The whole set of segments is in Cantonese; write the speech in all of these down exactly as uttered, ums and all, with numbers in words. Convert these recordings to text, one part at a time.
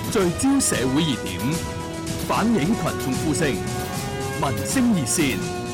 聚焦社會熱點，反映群眾呼聲，民聲熱線。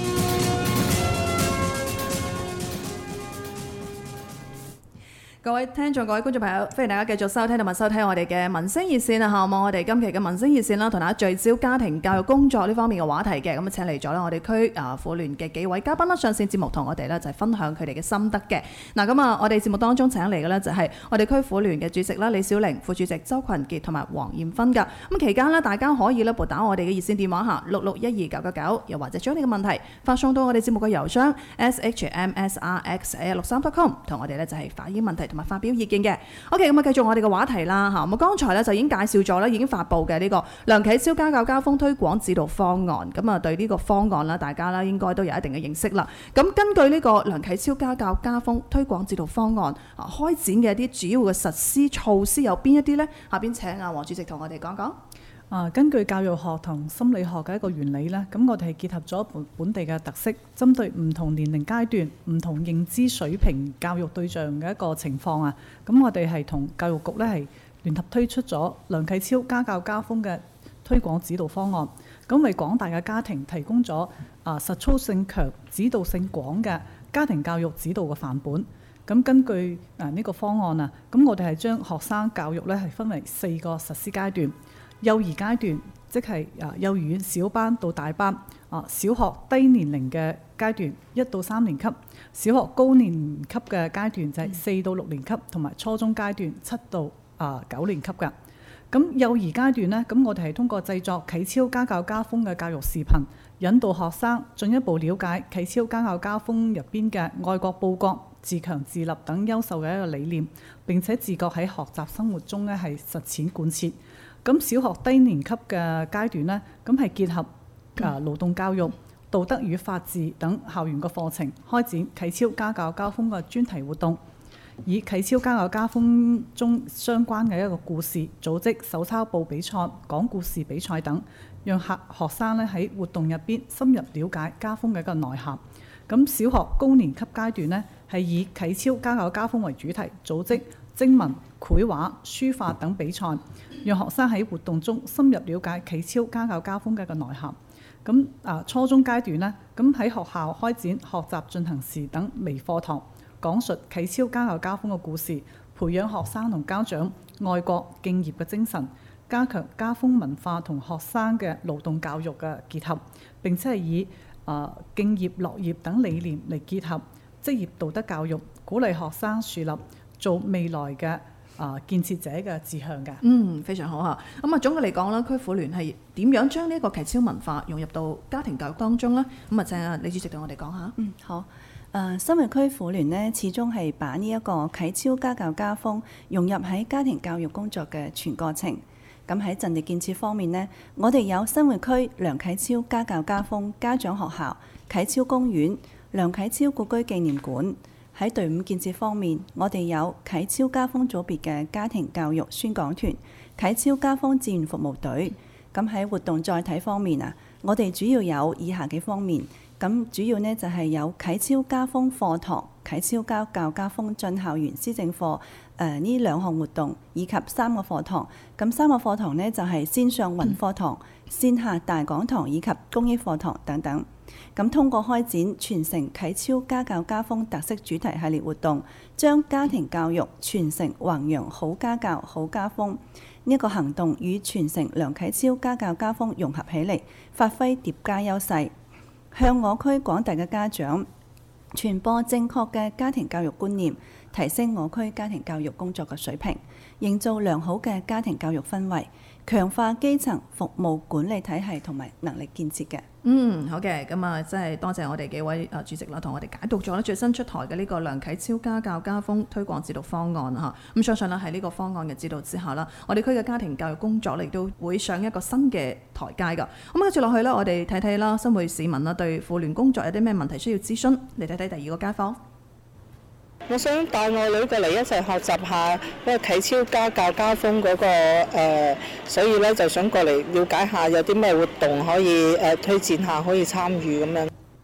各位聽眾、各位觀眾朋友，歡迎大家繼續收聽同埋收睇我哋嘅民聲熱線啊！嚇，咁我哋今期嘅民聲熱線啦，同大家聚焦家庭教育工作呢方面嘅話題嘅，咁啊請嚟咗咧我哋區啊婦聯嘅幾位嘉賓啦，上線節目同我哋咧就係分享佢哋嘅心得嘅。嗱，咁啊，我哋節目當中請嚟嘅咧就係我哋區婦聯嘅主席啦，李小玲，副主席周群傑同埋黃艷芬㗎。咁期間呢，大家可以咧撥打我哋嘅熱線電話嚇六六一二九九九，又或者將你嘅問題發送到我哋節目嘅郵箱 s h m s r x 一六三 dot com， 同我哋咧就係反映問題同埋發表意見嘅。OK， 咁啊繼續我哋嘅話題啦嚇。咁剛才咧就已經介紹咗咧，已經發布嘅呢個梁啟超家教家風推廣指導方案。咁啊對呢個方案啦，大家啦應該都有一定嘅認識啦。咁根據呢個梁啟超家教家風推廣指導方案啊，開展嘅一啲主要嘅實施措施有邊一啲呢？下邊請阿黃主席同我哋講講。 啊，根據教育學同心理學嘅一個原理咧，咁我哋係結合咗本本地嘅特色，針對唔同年齡階段、唔同認知水平教育對象嘅一個情況啊，咁我哋係同教育局咧係聯合推出咗梁啟超家教家風嘅推廣指導方案，咁為廣大嘅家庭提供咗啊實操性強、指導性廣嘅家庭教育指導嘅範本。咁根據啊呢個方案啊，咁我哋係將學生教育咧係分為四個實施階段。幼兒階段即係啊幼兒園小班到大班，啊小學低年齡嘅階段一到三年級，小學高年級嘅階段就係四到六年級，同埋初中階段七到啊九年級㗎。咁幼兒階段呢，咁我哋係通過製作啟超家教家風嘅教育視頻，引導學生進一步了解啟超家教家風入邊嘅愛國報國、自強自立等優秀嘅一個理念，並且自覺喺學習生活中咧係實踐貫徹。咁小學低年級嘅階段呢，咁係結合啊勞動教育、道德與法治等校園嘅課程，開展啟超家教家風嘅專題活動，以啟超家教家風中相關嘅一個故事，組織手抄報比賽、講故事比賽等，讓學學生咧喺活動入邊深入了解家風嘅一個內涵。咁小學高年級階段呢，係以啟超家教家風為主題，組織徵文、繪畫、書法等比賽，讓學生喺活動中深入了解啟超家教家風嘅一個內涵。咁啊，初中階段呢，咁喺學校開展學習進行時等微課堂，講述啟超家教家風嘅故事，培養學生同家長愛國敬業嘅精神，加強家風文化同學生嘅勞動教育嘅結合，並且係以啊敬業樂業等理念嚟結合職業道德教育，鼓勵學生樹立做未來嘅啊建設者嘅志向嘅。 嗯，非常好嚇。咁啊，總嘅嚟講啦，區婦聯係點樣將呢一個啟超文化融入到家庭教育當中呢？咁啊，請阿李主席同我哋講下。 嗯，好。誒、呃，身為區婦聯呢，始終係把呢一個啟超家教家風融入喺家庭教育工作嘅全過程。咁喺陣地建設方面呢，我哋有新會區梁啟超家教家風家長學校、啟超公園、梁啟超故居紀念館。喺隊伍建設方面，我哋有啟超家風組別嘅家庭教育宣講團、啟超家風志願服務隊。咁喺活動載體方面啊，我哋主要有以下幾方面。咁主要呢，就係有啟超家風課堂、啟超家教家風進校園施政課誒呢兩項活動，以及三個課堂。咁三個課堂呢，就係線上雲課堂、線下大講堂以及公益課堂等等。咁通過開展傳承啟超家教家風特色主題系列活動，將家庭教育傳承弘揚好家教好家風呢一個行動與傳承梁啟超家教家風融合起嚟，發揮疊加優勢，向我區廣大嘅家長傳播正確嘅家庭教育觀念，提升我區家庭教育工作嘅水平，營造良好嘅家庭教育氛圍，強化基層服務管理體系同埋能力建設嘅。 嗯，好嘅，咁啊，真係多謝我哋幾位啊主席啦，同我哋解讀咗咧最新出台嘅呢個梁啟超家教家風推廣指導方案嚇。咁相信啦，喺呢個方案嘅指導之下啦，我哋區嘅家庭教育工作亦都會上一個新嘅台階㗎。咁跟住落去咧，我哋睇睇啦，新會市民啦對婦聯工作有啲咩問題需要諮詢，嚟睇睇第二個街坊。 我想帶我女過嚟一齊學習下嗰個啟超家教家風嗰個誒，所以咧就想過嚟了解下有啲咩活動可以誒推薦下，可以參與咁樣。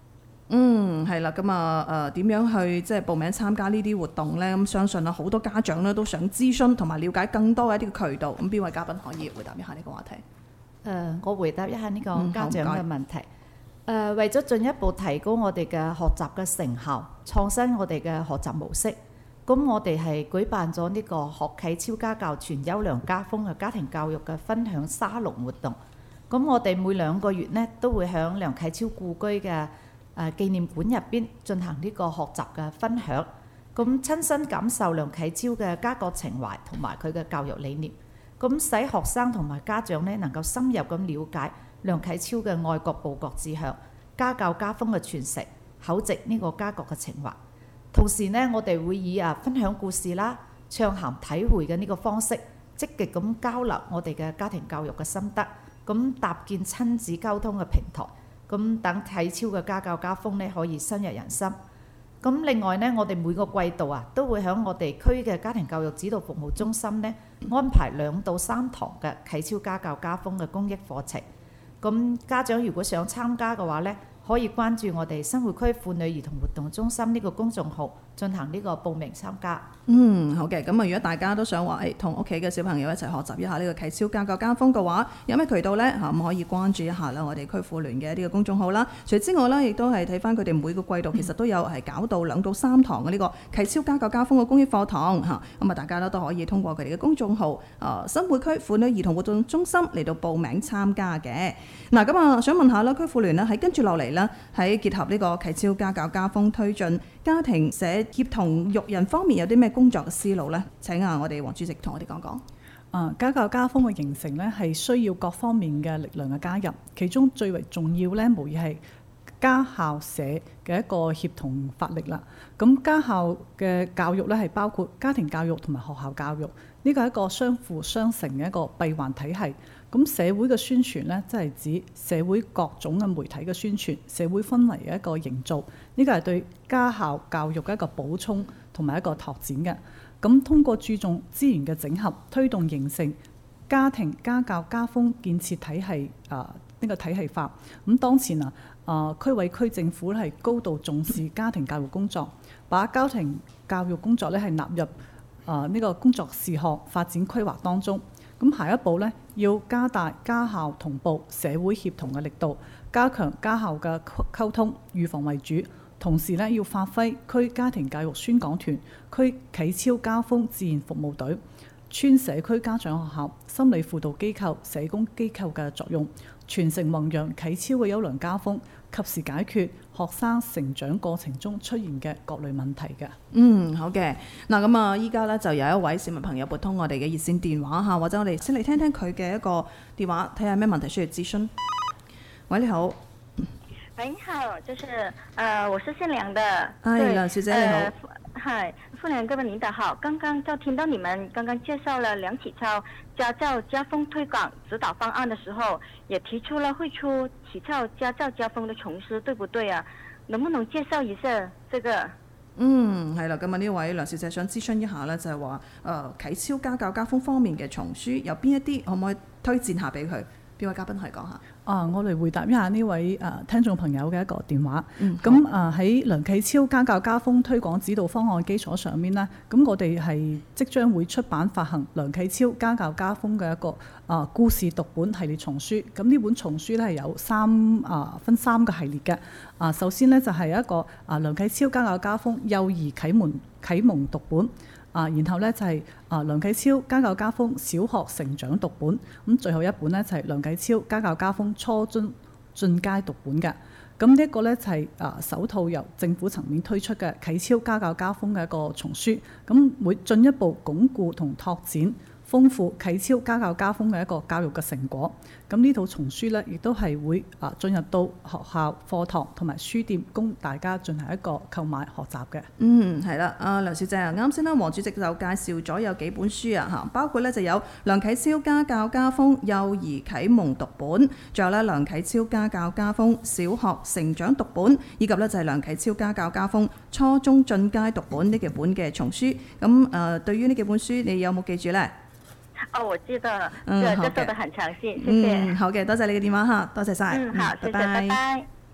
嗯，係啦，咁啊誒點樣去即係報名參加呢啲活動呢？咁相信啊好多家長呢都想諮詢同埋了解更多嘅一啲渠道。咁邊位嘉賓可以回答一下呢個話題？ 誒、呃，我回答一下呢個家長嘅問題。誒、 嗯呃，為咗進一步提高我哋嘅學習嘅成效，創新我哋嘅學習模式，咁我哋係舉辦咗呢個學啟超家教全優良家風嘅家庭教育嘅分享沙龍活動。咁我哋每兩個月呢都會喺梁啟超故居嘅誒紀念館入邊進行呢個學習嘅分享，咁親身感受梁啟超嘅家國情懷同埋佢嘅教育理念，咁使學生同埋家長呢能夠深入咁了解梁啟超嘅愛國報國志向、家教家風嘅傳承、厚植呢個家國嘅情懷。同時呢，我哋會以啊分享故事啦、暢談體會嘅呢個方式，積極咁交流我哋嘅家庭教育嘅心得，咁搭建親子溝通嘅平台。咁等啟超嘅家教家風呢可以深入人心。咁另外呢，我哋每個季度啊都會喺我哋區嘅家庭教育指導服務中心呢安排兩到三堂嘅啟超家教家風嘅公益課程。咁家長如果想參加嘅話呢，可以關注我哋新會區婦女兒童活動中心呢個公眾號進行呢個報名參加。 嗯，好嘅。咁啊，如果大家都想話誒同屋企嘅小朋友一齊學習一下呢個啟超家教家風嘅話，有咩渠道呢？嚇咁可以關注一下啦，我哋區婦聯嘅呢個公眾號啦。除此之外呢，亦都係睇翻佢哋每個季度其實都有係搞到兩到三堂嘅呢個啟超家教家風嘅公益課堂嚇。咁啊，大家咧都可以通過佢哋嘅公眾號啊新會區婦女兒童活動中心嚟到報名參加嘅。嗱，咁啊，想問下啦，區婦聯呢喺跟住落嚟呢，喺結合呢個啟超家教家風推進家庭社協同育人方面有啲咩工作嘅思路呢？請啊，我哋黃主席同我哋講講。 啊，家教家風嘅形成呢，係需要各方面嘅力量嘅加入，其中最為重要呢，無疑係家校社嘅一個協同發力啦。咁家校嘅教育呢，係包括家庭教育同埋學校教育，呢個係一個相輔相成嘅一個閉環體系。咁社會嘅宣傳呢，即係指社會各種嘅媒體嘅宣傳、社會氛圍嘅一個營造，呢個係對家校教育嘅一個補充同埋一個拓展嘅。咁通過注重資源嘅整合，推動形成家庭家教家風建設體系啊，呢個體系化。咁當前啊，啊區委區政府係高度重視家庭教育工作，把家庭教育工作咧係納入啊呢個工作事項發展規劃當中。咁下一步呢，要加大家校同步、社會協同嘅力度，加強家校嘅溝通，預防為主。同時呢，要發揮區家庭教育宣講團、區啟超家風自然服務隊、村社區家長學校、心理輔導機構、社工機構嘅作用，傳承弘揚啟超嘅優良家風，及時解決學生成長過程中出現嘅各類問題嘅。 嗯，好嘅。嗱，咁啊，依家咧就有一位市民朋友撥通我哋嘅熱線電話嚇，或者我哋先嚟聽聽佢嘅一個電話，睇下咩問題需要諮詢。喂，你好。 喂，你好，就是呃，我是姓梁的。 哎，梁小姐你好。 嗨，婦聯各位領導好，剛剛就聽到你們剛剛介紹了梁啟超家教家風推廣指導方案的時候，也提出了會出啟超家教家風的叢書，對不對啊？能不能介紹一下這個？ 嗯，係啦，咁啊呢位梁小姐想諮詢一下呢，就係話誒啟超家教家風方面嘅叢書有邊一啲，可唔可以推薦下俾佢？邊位嘉賓可以講下？ 啊，我嚟回答一下呢位誒、啊、聽眾朋友嘅一個電話。 嗯， 咁啊喺梁啟超家教家風推廣指導方案基礎上面呢，咁我哋係即將會出版發行梁啟超家教家風嘅一個啊故事讀本系列叢書。咁呢本叢書呢係有三啊分三個系列嘅。啊，首先呢就係、是、一個啊梁啟超家教家風幼兒啟蒙啟蒙讀本。啊，然後咧就係、是、啊梁啟超家教家風小學成長讀本，咁最後一本咧就係、是、梁啟超家教家風初中進階讀本嘅。咁呢一個咧就係、是、啊首套由政府層面推出嘅啟超家教家風嘅一個叢書，咁會進一步鞏固同拓展豐富啟超家教家風嘅一個教育嘅成果。咁呢套叢書咧，亦都係會啊進入到學校課堂同埋書店，供大家進行一個購買學習嘅。 嗯，係啦，阿梁小姐啊，啱先啦，黃主席就介紹咗有幾本書啊嚇，包括咧就有梁啟超家教家風幼兒啟蒙讀本，仲有咧梁啟超家教家風小學成長讀本，以及咧就係梁啟超家教家風初中進階讀本呢幾本嘅叢書。咁誒、呃，對於呢幾本書，你有冇記住呢？ 哦，我知道， 嗯， 這好嘅， 這做得很詳細，謝謝。 嗯，好嘅，多謝你嘅電話嚇，多謝晒。 嗯，好，謝謝，拜拜。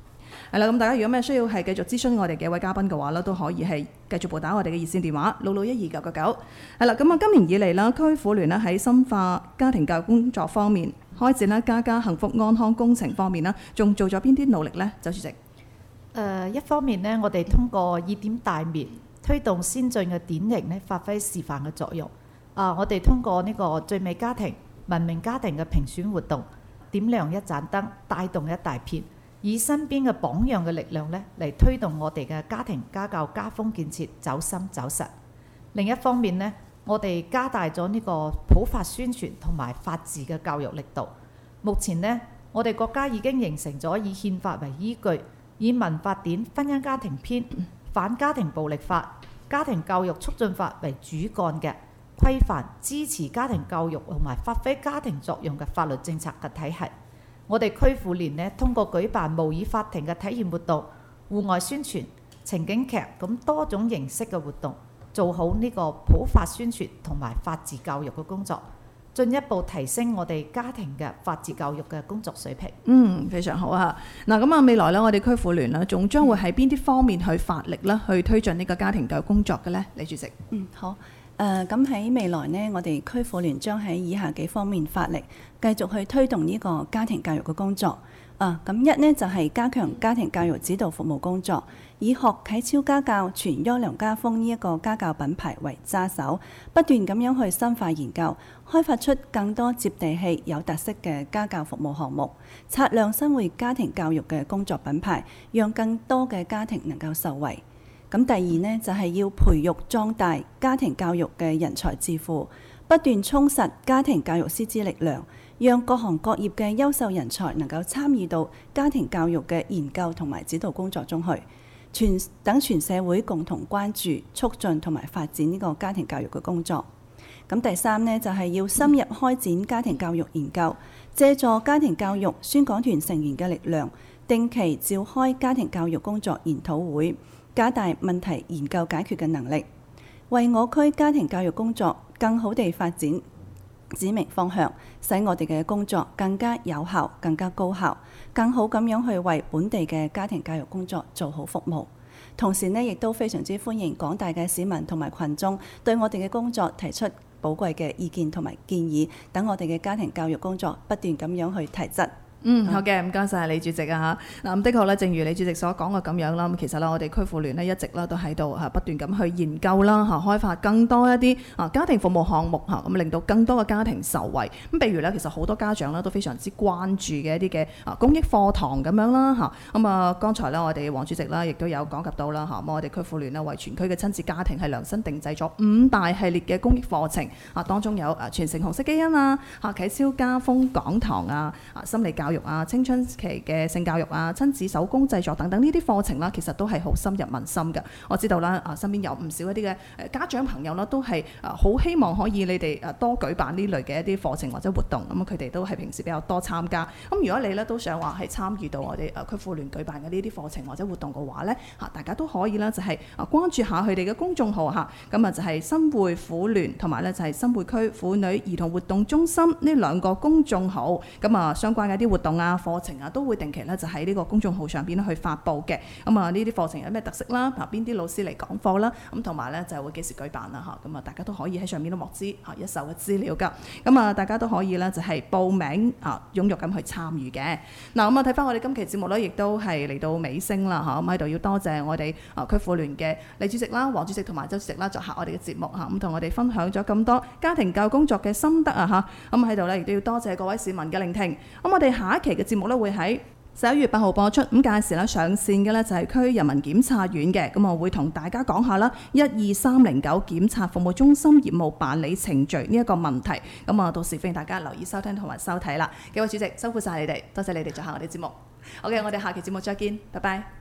係啦，咁大家如果咩需要係繼續諮詢我哋嘅一位嘉賓嘅話咧，都可以係繼續撥打我哋嘅熱線電話六六一二九九九。係啦，咁啊今年以嚟啦，區婦聯咧喺深化家庭教育工作方面，開展啦家家幸福安康工程方面啦，仲做咗邊啲努力呢？周主席。誒、 呃，一方面呢，我哋通過以點帶面，推動先進嘅典型呢，發揮示範嘅作用。啊、呃，我哋通過呢個最美家庭、文明家庭嘅評選活動，點亮一盞燈，帶動一大片，以身邊嘅榜樣嘅力量呢，嚟推動我哋嘅家庭家教家風建設走深走實。另一方面呢，我哋加大咗呢個普法宣傳同埋法治嘅教育力度。目前呢，我哋國家已經形成咗以憲法為依據，以民法典婚姻家庭編、反家庭暴力法、家庭教育促進法為主幹嘅規範支持家庭教育同埋發揮家庭作用嘅法律政策嘅體系。我哋區婦聯呢，通過舉辦模擬法庭嘅體驗活動、戶外宣傳、情景劇咁多種形式嘅活動，做好呢個普法宣傳同埋法治教育嘅工作，進一步提升我哋家庭嘅法治教育嘅工作水平。 嗯，非常好啊！嗱，咁啊未來咧，我哋區婦聯咧，仲將會喺邊啲方面去發力啦，去推進呢個家庭教育工作嘅呢？李主席。 嗯，好。誒咁喺未來呢，我哋區婦聯將喺以下幾方面發力，繼續去推動呢個家庭教育嘅工作。啊，咁一呢，就係、是、加強家庭教育指導服務工作，以學啟超家教傳優良家風呢一個家教品牌為揸手，不斷咁樣去深化研究，開發出更多接地氣、有特色嘅家教服務項目，擦亮新會家庭教育嘅工作品牌，讓更多嘅家庭能夠受惠。咁第二呢，就係、是、要培育壯大家庭教育嘅人才智庫，不斷充實家庭教育師資力量，讓各行各業嘅優秀人才能夠參與到家庭教育嘅研究同埋指導工作中去，全等全社會共同關注、促進同埋發展呢個家庭教育嘅工作。咁第三呢，就係、是、要深入開展家庭教育研究，借助家庭教育宣講團成員嘅力量，定期召開家庭教育工作研討會，加大問題研究解決嘅能力，為我區家庭教育工作更好地發展指明方向，使我哋嘅工作更加有效、更加高效，更好咁樣去為本地嘅家庭教育工作做好服務。同時呢，亦都非常之歡迎廣大嘅市民同埋群眾對我哋嘅工作提出寶貴嘅意見同埋建議，等我哋嘅家庭教育工作不斷咁樣去提質。 嗯，好嘅，唔該晒李主席啊嚇。嗱，咁的確咧，正如李主席所講嘅咁樣啦，咁其實咧，我哋區婦聯咧一直咧都喺度嚇不斷咁去研究啦嚇，開發更多一啲啊家庭服務項目嚇，咁令到更多嘅家庭受惠。咁譬如咧，其實好多家長咧都非常之關注嘅一啲嘅啊公益課堂咁樣啦嚇。咁啊，剛才咧我哋黃主席啦亦都有講及到啦嚇，咁我哋區婦聯咧為全區嘅親子家庭係量身定製咗五大系列嘅公益課程啊，當中有啊傳承紅色基因啊、嚇啟超家風講堂啊、啊心理教育啊、青春期嘅性教育啊、親子手工製作等等呢啲課程啦，其實都係好深入民心嘅。我知道啦，啊身邊有唔少一啲嘅誒家長朋友啦，都係誒好希望可以你哋誒多舉辦呢類嘅一啲課程或者活動。咁佢哋都係平時比較多參加。咁如果你咧都想話係參與到我哋誒區婦聯舉辦嘅呢啲課程或者活動嘅話咧，嚇大家都可以啦，就係啊關注下佢哋嘅公眾號嚇。咁啊就係新會婦聯同埋咧就係新會區婦女兒童活動中心呢兩個公眾號。咁啊相關嘅一啲活動啊、課程啊，都會定期咧就喺呢個公眾號上邊去發布嘅。咁啊呢啲課程有咩特色啦？啊邊啲老師嚟講課啦？咁同埋咧就係會幾時舉辦啦？嚇咁啊大家都可以喺上面都獲知嚇一手嘅資料㗎。咁啊大家都可以咧就係報名啊踴躍咁去參與嘅。嗱咁啊睇翻我哋今期節目咧，亦都係嚟到尾聲啦嚇。咁喺度要多謝我哋啊區婦聯嘅李主席啦、黃主席同埋周主席啦，作客我哋嘅節目嚇，咁同我哋分享咗咁多家庭教育工作嘅心得啊嚇。咁喺度咧亦都要多謝各位市民嘅聆聽。咁我哋下一期嘅節目咧會喺十一月八號播出，咁屆時咧上線嘅咧就係區人民檢察院嘅，咁我會同大家講下啦，一二三零九檢察服務中心業務辦理程序呢一個問題，咁啊到時歡迎大家留意收聽同埋收睇啦。幾位主席辛苦晒你哋，多謝你哋做下我哋節目。好嘅，我哋下期節目再見，拜拜。